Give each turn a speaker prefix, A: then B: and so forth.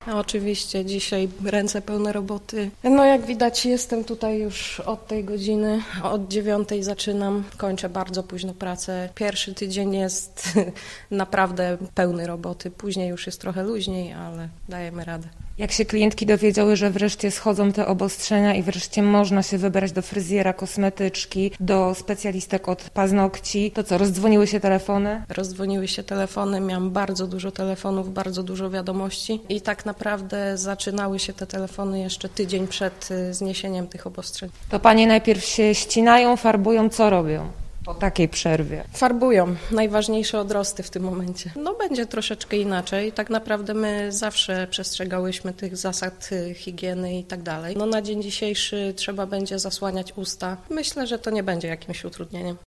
A: A oczywiście dzisiaj ręce pełne roboty. No jak widać jestem tutaj już od tej godziny, od 9 zaczynam, kończę bardzo późno pracę. Pierwszy tydzień jest naprawdę pełny roboty, później już jest trochę luźniej, ale dajemy radę.
B: Jak się klientki dowiedziały, że wreszcie schodzą te obostrzenia i wreszcie można się wybrać do fryzjera, kosmetyczki, do specjalistek od paznokci, to co, rozdzwoniły się telefony?
A: Rozdzwoniły się telefony, miałam bardzo dużo telefonów, bardzo dużo wiadomości i tak naprawdę zaczynały się te telefony jeszcze tydzień przed zniesieniem tych obostrzeń.
B: To panie najpierw się ścinają, farbują, co robią po takiej przerwie?
A: Farbują. Najważniejsze odrosty w tym momencie. No będzie troszeczkę inaczej. Tak naprawdę my zawsze przestrzegałyśmy tych zasad higieny i tak dalej. No na dzień dzisiejszy trzeba będzie zasłaniać usta. Myślę, że to nie będzie jakimś utrudnieniem.